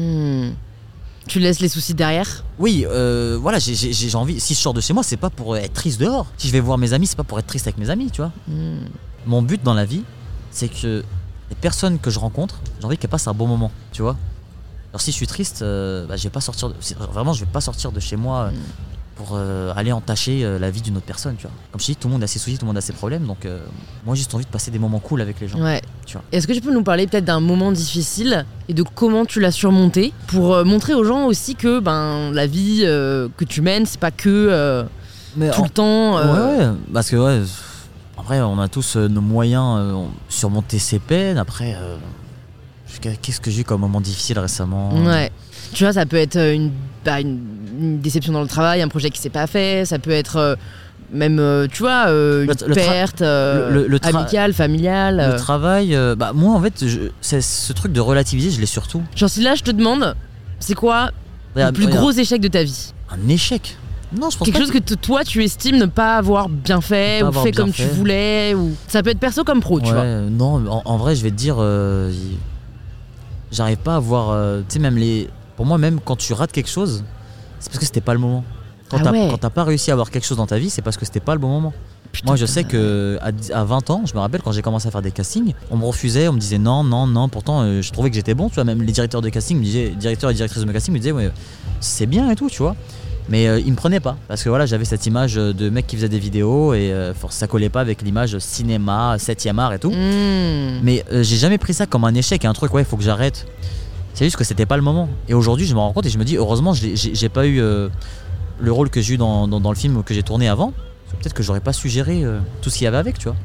tu laisses les soucis derrière ? Oui, voilà, j'ai envie. Si je sors de chez moi, c'est pas pour être triste dehors. Si je vais voir mes amis, c'est pas pour être triste avec mes amis, tu vois. Mon but dans la vie, c'est que les personnes que je rencontre, j'ai envie qu'elles passent un bon moment, tu vois. Alors si je suis triste, je vais pas sortir. Vraiment, je vais pas sortir de chez moi pour aller entacher la vie d'une autre personne, tu vois. Comme je dis, tout le monde a ses soucis, tout le monde a ses problèmes, donc moi j'ai juste envie de passer des moments cool avec les gens. Ouais. Tu vois. Est-ce que tu peux nous parler peut-être d'un moment difficile et de comment tu l'as surmonté pour montrer aux gens aussi que la vie que tu mènes, c'est pas que tout le temps. Ouais, parce que en vrai, on a tous nos moyens surmonter ses peines. Après, qu'est-ce que j'ai eu comme moment difficile récemment ? Ouais. Tu vois, ça peut être une déception dans le travail, un projet qui s'est pas fait, ça peut être même, tu vois, une perte amicale, familiale. Le travail, moi en fait, c'est ce truc de relativiser, je l'ai surtout. Genre si là je te demande, c'est quoi le plus gros échec de ta vie ? Un échec ? Non, je pense quelque chose que toi tu estimes ne pas avoir bien fait ou fait comme tu voulais, ou ça peut être perso comme pro, tu vois. Non, en vrai, je vais te dire, j'arrive pas à voir, tu sais, même pour moi, même quand tu rates quelque chose, c'est parce que c'était pas le moment. Quand t'as pas réussi à avoir quelque chose dans ta vie, c'est parce que c'était pas le bon moment. Putain, moi je sais que à 20 ans, je me rappelle quand j'ai commencé à faire des castings, on me refusait, on me disait non, pourtant je trouvais que j'étais bon, tu vois, même les directeurs de casting me disaient, directeurs et directrices de casting me disaient ouais, c'est bien et tout, tu vois. Mais ils me prenaient pas, parce que voilà, j'avais cette image de mec qui faisait des vidéos et ça collait pas avec l'image cinéma, 7e art et tout. Mais j'ai jamais pris ça comme un échec et un truc, ouais, faut que j'arrête. C'est juste que c'était pas le moment. Et aujourd'hui, je me rends compte et je me dis, heureusement, j'ai pas eu le rôle que j'ai eu dans le film que j'ai tourné avant. Peut-être que j'aurais pas su gérer tout ce qu'il y avait avec, tu vois.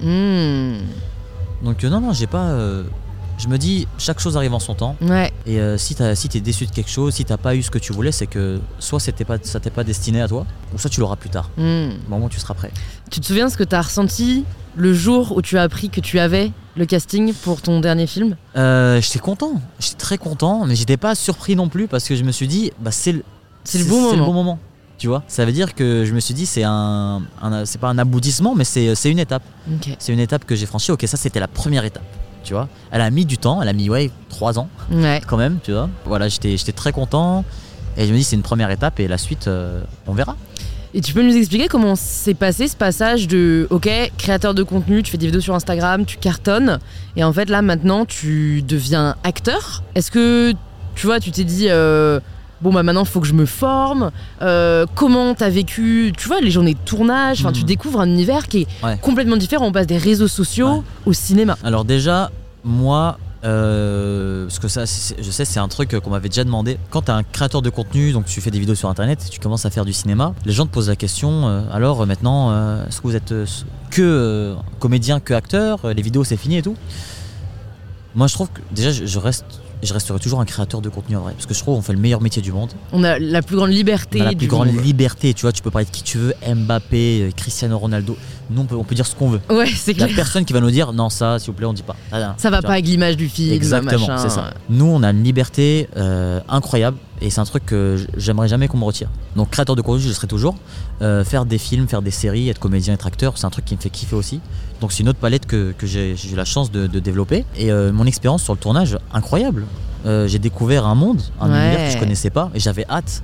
Donc non, j'ai pas. Je me dis, chaque chose arrive en son temps. Ouais. Et si t'es déçu de quelque chose, si t'as pas eu ce que tu voulais, c'est que soit ça t'est pas destiné à toi, ou soit tu l'auras plus tard. Au moment où tu seras prêt. Tu te souviens ce que t'as ressenti le jour où tu as appris que tu avais le casting pour ton dernier film ? J'étais content, j'étais très content, mais j'étais pas surpris non plus parce que je me suis dit, c'est le bon moment. Tu vois, ça veut dire que je me suis dit c'est c'est pas un aboutissement, mais c'est une étape. Okay. C'est une étape que j'ai franchie. Ok, ça c'était la première étape. tu vois. Elle a mis du temps, elle a mis 3 ans quand même, tu vois. Voilà, j'étais très content et je me dis c'est une première étape et la suite, on verra. Et tu peux nous expliquer comment s'est passé ce passage de ok, créateur de contenu, tu fais des vidéos sur Instagram, tu cartonnes, et en fait là maintenant tu deviens acteur. Est-ce que tu vois, tu t'es dit bon bah maintenant il faut que je me forme, comment t'as vécu, tu vois, les journées de tournage, tu découvres un univers qui est complètement différent, on passe des réseaux sociaux au cinéma. Alors déjà, moi, parce que ça, je sais, c'est un truc qu'on m'avait déjà demandé. Quand t'es un créateur de contenu, donc tu fais des vidéos sur internet et tu commences à faire du cinéma, les gens te posent la question, alors maintenant, est-ce que vous êtes que comédien, que acteur, les vidéos c'est fini et tout. Moi je trouve que déjà je resterai toujours un créateur de contenu en vrai, parce que je trouve qu'on fait le meilleur métier du monde. On a la plus grande liberté. Liberté, tu vois, tu peux parler de qui tu veux, Mbappé, Cristiano Ronaldo. Nous on peut dire ce qu'on veut. Ouais, c'est clair. Il y a personne qui va nous dire non, ça s'il vous plaît on dit pas. Ça va pas avec l'image du film. Exactement, machin. C'est ça. Nous on a une liberté incroyable et c'est un truc que j'aimerais jamais qu'on me retire. Donc créateur de contenu je serai toujours. Faire des films, faire des séries, être comédien, être acteur, c'est un truc qui me fait kiffer aussi. Donc c'est une autre palette que j'ai la chance de développer. Et mon expérience sur le tournage, incroyable. J'ai découvert un monde, un univers que je connaissais pas et j'avais hâte.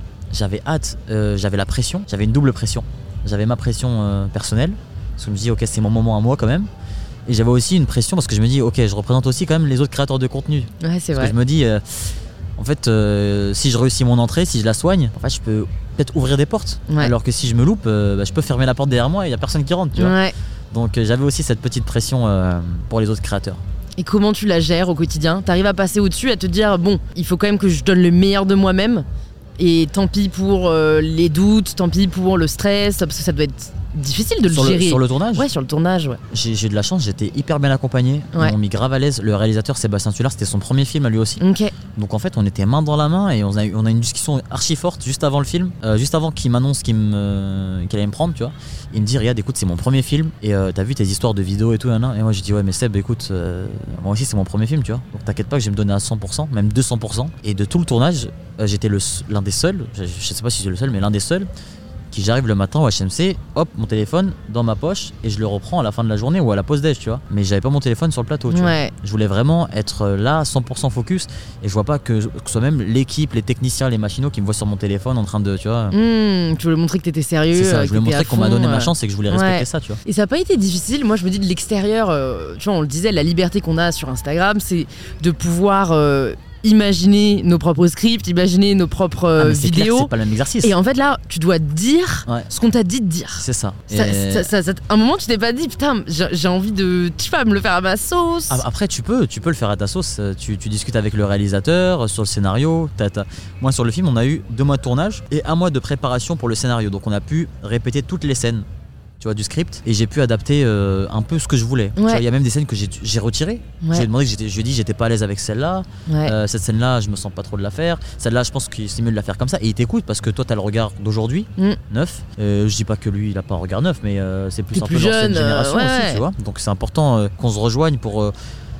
J'avais la pression, j'avais une double pression. J'avais ma pression personnelle, parce que je me dis ok c'est mon moment à moi quand même. Et j'avais aussi une pression parce que je me dis ok je représente aussi quand même les autres créateurs de contenu. Ouais, c'est vrai. Parce que je me dis en fait si je réussis mon entrée, si je la soigne, en fait je peux peut-être ouvrir des portes. Alors que si je me loupe, je peux fermer la porte derrière moi et il y a personne qui rentre, tu vois. Donc j'avais aussi cette petite pression pour les autres créateurs. Et comment tu la gères au quotidien ? T'arrives à passer au-dessus, à te dire bon, il faut quand même que je donne le meilleur de moi-même. Et tant pis pour les doutes, tant pis pour le stress, parce que ça doit être difficile de le gérer. Sur le tournage ? Ouais, sur le tournage, ouais. J'ai de la chance, j'étais hyper bien accompagné. Ils m'ont mis grave à l'aise. Le réalisateur Sébastien Tullard, c'était son premier film à lui aussi. Ok. Donc en fait, on était main dans la main et on a une discussion archi forte juste avant le film, juste avant qu'il m'annonce qu'il allait me prendre, tu vois. Il me dit Riyad, écoute, c'est mon premier film et t'as vu tes histoires de vidéos et tout, et moi j'ai dit ouais mais Seb, écoute, moi aussi c'est mon premier film, tu vois. Donc t'inquiète pas que je vais me donner à 100%, même 200%. Et de tout le tournage, j'étais l'un des seuls, je sais pas si c'est le seul, mais l'un des seuls qui j'arrive le matin au HMC, hop, mon téléphone dans ma poche et je le reprends à la fin de la journée ou à la pause déj, tu vois. Mais j'avais pas mon téléphone sur le plateau, tu vois. Je voulais vraiment être là, 100% focus, et je vois pas que ce soit même l'équipe, les techniciens, les machinaux qui me voient sur mon téléphone en train de, tu vois. Tu voulais montrer que t'étais sérieux. C'est ça, je voulais montrer qu'on m'a donné ma chance et que je voulais respecter ça, tu vois. Et ça a pas été difficile, moi je me dis de l'extérieur, tu vois, on le disait, la liberté qu'on a sur Instagram, c'est de pouvoir imaginer nos propres scripts, imaginer nos propres vidéos. Clair, c'est pas le même exercice. Et en fait là, tu dois dire ce qu'on t'a dit de dire. C'est ça. À un moment, tu t'es pas dit putain, j'ai envie de, tu vas me le faire à ma sauce. Après, tu peux le faire à ta sauce. Tu discutes avec le réalisateur sur le scénario. Moi, sur le film, on a eu 2 mois de tournage et 1 mois de préparation pour le scénario. Donc, on a pu répéter toutes les scènes, tu vois, du script, et j'ai pu adapter un peu ce que je voulais. Il y a même des scènes que j'ai retirées. Je lui ai demandé, je lui ai dit j'étais pas à l'aise avec celle-là. Cette scène-là, je me sens pas trop de la faire. Celle-là, je pense que c'est mieux de la faire comme ça. Et il t'écoute parce que toi, t'as le regard d'aujourd'hui, neuf. Je dis pas que lui, il a pas un regard neuf, mais c'est plus un peu l'ancienne génération aussi, tu vois. Donc c'est important qu'on se rejoigne pour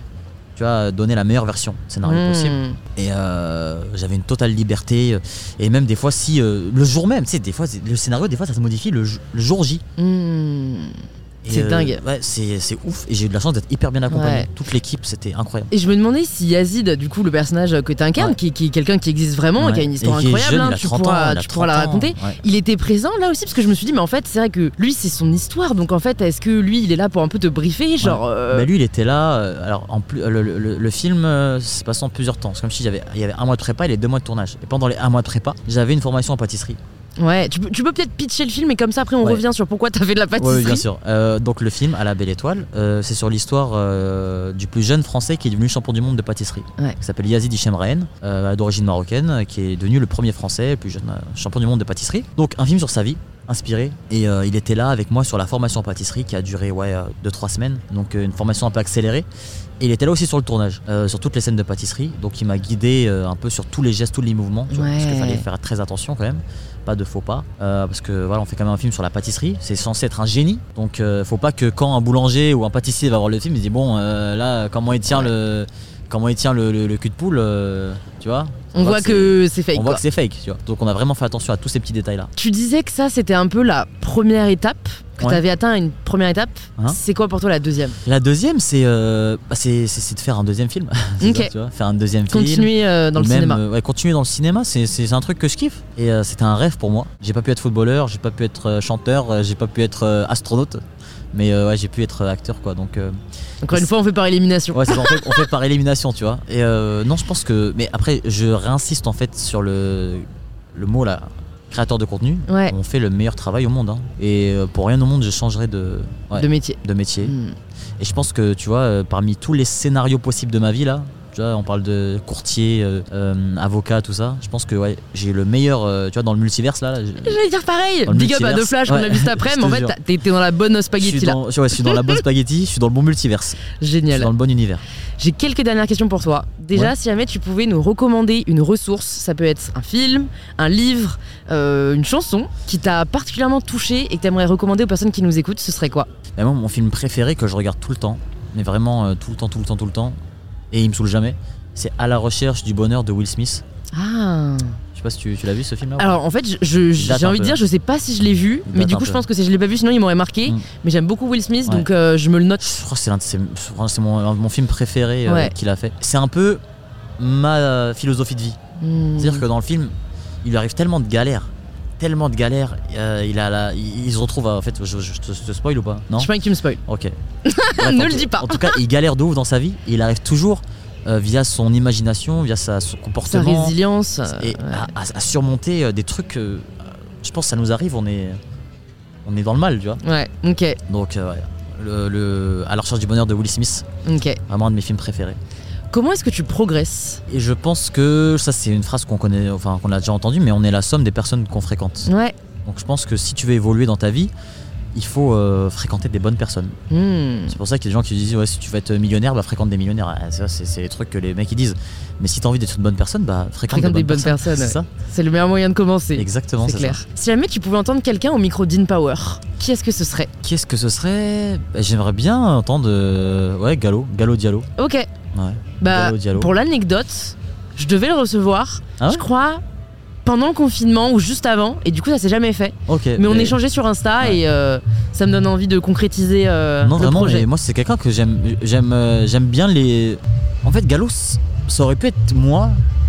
tu vois, donner la meilleure version scénario possible. Et j'avais une totale liberté. Et même des fois, si le jour même, tu sais, des fois, le scénario, des fois, ça se modifie le jour J. C'est dingue. Ouais, c'est ouf. Et j'ai eu de la chance d'être hyper bien accompagné. Toute l'équipe, c'était incroyable. Et je me demandais si Yazid, du coup, le personnage que tu incarnes, qui est quelqu'un qui existe vraiment, qui a une histoire incroyable, jeune, tu pourras la raconter. Il était présent là aussi, parce que je me suis dit, mais en fait, c'est vrai que lui, c'est son histoire. Donc en fait, est-ce que lui, il est là pour un peu te briefer, genre Bah lui, il était là. Alors, en plus, le film se passe en plusieurs temps. C'est comme si il y avait 1 mois de prépa et les 2 mois de tournage. Et pendant les 1 mois de prépa, j'avais une formation en pâtisserie. Ouais, tu peux peut-être pitcher le film et comme ça après on revient sur pourquoi t'as fait de la pâtisserie. Oui, bien sûr. Donc le film À la Belle Étoile, c'est sur l'histoire du plus jeune français qui est devenu champion du monde de pâtisserie. Qui s'appelle Yazid Hichemraen, d'origine marocaine, qui est devenu le premier français, le plus jeune champion du monde de pâtisserie. Donc un film sur sa vie, inspiré, et il était là avec moi sur la formation en pâtisserie qui a duré 2-3 semaines, donc une formation un peu accélérée. Et il était là aussi sur le tournage, sur toutes les scènes de pâtisserie, donc il m'a guidé un peu sur tous les gestes, tous les mouvements, tu vois, parce qu'il fallait faire très attention quand même, pas de faux pas, parce que voilà, on fait quand même un film sur la pâtisserie, c'est censé être un génie, donc faut pas que quand un boulanger ou un pâtissier va voir le film, il se dit bon là comment il tient le cul de poule, tu vois. On voit que c'est fake. On voit que c'est fake, tu vois. Donc on a vraiment fait attention à tous ces petits détails là. Tu disais que ça c'était un peu la première étape que tu avais atteint une première étape. C'est quoi pour toi la deuxième ? La deuxième, c'est de faire un deuxième film. Ok. Ça, tu vois, faire un deuxième film. Continuer dans le cinéma. Continuer dans le cinéma, c'est un truc que je kiffe. Et c'était un rêve pour moi. J'ai pas pu être footballeur, j'ai pas pu être chanteur, j'ai pas pu être astronaute. Mais j'ai pu être acteur, quoi. Donc, encore une fois, on fait par élimination. Ouais, on fait par élimination, tu vois. Et non, je pense que. Mais après, je réinsiste en fait sur le mot là. Créateur de contenu, on fait le meilleur travail au monde. Hein. Et pour rien au monde, je changerais de métier. Et je pense que, tu vois, parmi tous les scénarios possibles de ma vie, là, tu vois, on parle de courtier, avocat, tout ça. Je pense que j'ai le meilleur, tu vois, dans le multiverse là. J'allais dire pareil. Big up à The Flash qu'on a vu cet après, mais en fait, t'es dans la bonne spaghetti là. Je suis dans la bonne spaghetti, je suis dans le bon multiverse. Génial. Je suis dans le bon univers. J'ai quelques dernières questions pour toi. Déjà, si jamais tu pouvais nous recommander une ressource, ça peut être un film, un livre, une chanson qui t'a particulièrement touché et que t'aimerais recommander aux personnes qui nous écoutent, ce serait quoi ? Et moi, mon film préféré que je regarde tout le temps, mais vraiment tout le temps. Et il me saoule jamais, c'est À la recherche du bonheur de Will Smith. Ah. Je sais pas si tu l'as vu ce film là. Alors en fait j'ai envie de dire, je sais pas si je l'ai vu, mais du coup je pense que si je l'ai pas vu sinon il m'aurait marqué. Mais j'aime beaucoup Will Smith, donc je me le note. Je crois que c'est mon film préféré qu'il a fait. C'est un peu ma philosophie de vie. C'est-à-dire que dans le film il lui arrive tellement de galères, il se retrouve en fait, je te spoil ou pas? Non, je sais pas que tu me spoil. Ok. Bref, ne le dis pas. En tout cas, il galère de ouf dans sa vie et il arrive toujours via son imagination, via son comportement, sa résilience et à surmonter des trucs. Je pense que ça nous arrive, on est dans le mal, tu vois. Ouais, ok. Donc À la recherche du bonheur de Will Smith. Ok. Vraiment un de mes films préférés. Comment est-ce que tu progresses ? Et je pense que ça c'est une phrase qu'on connaît, enfin qu'on a déjà entendue, mais on est la somme des personnes qu'on fréquente. Ouais. Donc je pense que si tu veux évoluer dans ta vie, il faut fréquenter des bonnes personnes. C'est pour ça qu'il y a des gens qui disent si tu veux être millionnaire, fréquente des millionnaires. C'est les trucs que les mecs ils disent. Mais si tu as envie d'être une bonne personne, fréquente des bonnes personnes. C'est ça. C'est le meilleur moyen de commencer. Exactement, c'est clair. Ça. Si jamais tu pouvais entendre quelqu'un au micro d'InPower, qui est-ce que ce serait ? J'aimerais bien entendre Gallo Diallo. Ok. Ouais. Gallo Diallo. Pour l'anecdote, je devais le recevoir, je crois, pendant le confinement ou juste avant, et du coup ça s'est jamais fait. Mais on échangeait sur Insta et ça me donne envie de concrétiser non, le vraiment, projet. Mais moi c'est quelqu'un que j'aime bien les. En fait, Gallo, ça aurait pu être moi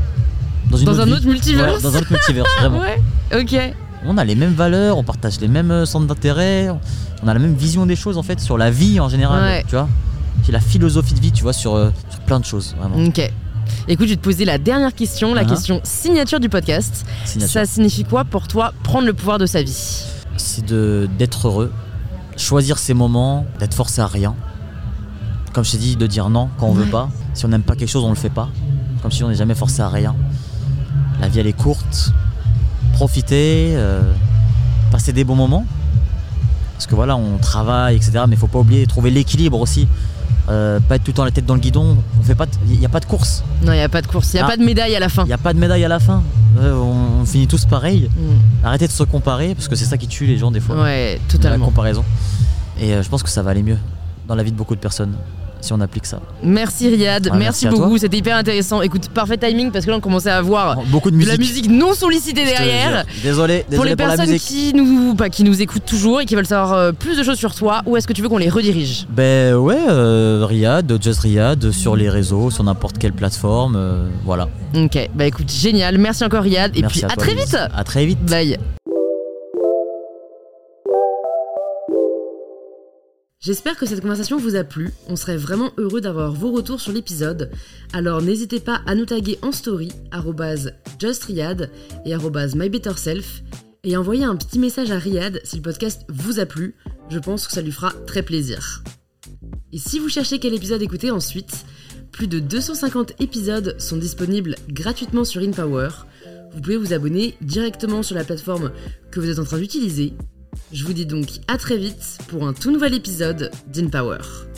dans un autre multivers. Dans un autre multivers, vraiment. Ouais. Ok. On a les mêmes valeurs, on partage les mêmes centres d'intérêt, on a la même vision des choses en fait sur la vie en général, tu vois. C'est la philosophie de vie, tu vois, sur plein de choses, vraiment. Ok. Écoute, je vais te poser la dernière question, la question signature du podcast. Ça signifie quoi pour toi prendre le pouvoir de sa vie ? C'est d'être heureux, choisir ses moments, d'être forcé à rien. Comme je t'ai dit, de dire non quand on veut pas. Si on n'aime pas quelque chose, on le fait pas. Comme si on n'est jamais forcé à rien. La vie elle est courte. Profiter, passer des bons moments. Parce que voilà, on travaille, etc. Mais faut pas oublier, trouver l'équilibre aussi. Pas être tout le temps la tête dans le guidon. Il n'y a pas de course. Non, il n'y a pas de course. Il n'y a pas de médaille à la fin. Il n'y a pas de médaille à la fin. On finit tous pareil. Arrêtez de se comparer parce que c'est ça qui tue les gens des fois. Ouais, totalement. La comparaison. Et je pense que ça va aller mieux dans la vie de beaucoup de personnes si on applique ça. Merci Riyad, merci beaucoup, c'était hyper intéressant. Écoute, parfait timing parce que là on commençait à avoir beaucoup de la musique non sollicitée derrière. Désolé pour les personnes qui nous écoutent toujours et qui veulent savoir plus de choses sur toi, où est-ce que tu veux qu'on les redirige ? Riyad, Just Riyad, sur les réseaux, sur n'importe quelle plateforme, voilà. Ok, écoute, génial, merci encore Riyad, et merci puis à très vite. À très vite. Bye. J'espère que cette conversation vous a plu, on serait vraiment heureux d'avoir vos retours sur l'épisode, alors n'hésitez pas à nous taguer en story @justriyad et @mybetterself et envoyer un petit message à Riyad si le podcast vous a plu, je pense que ça lui fera très plaisir. Et si vous cherchez quel épisode écouter ensuite, plus de 250 épisodes sont disponibles gratuitement sur InPower, vous pouvez vous abonner directement sur la plateforme que vous êtes en train d'utiliser. Je vous dis donc à très vite pour un tout nouvel épisode d'InPower.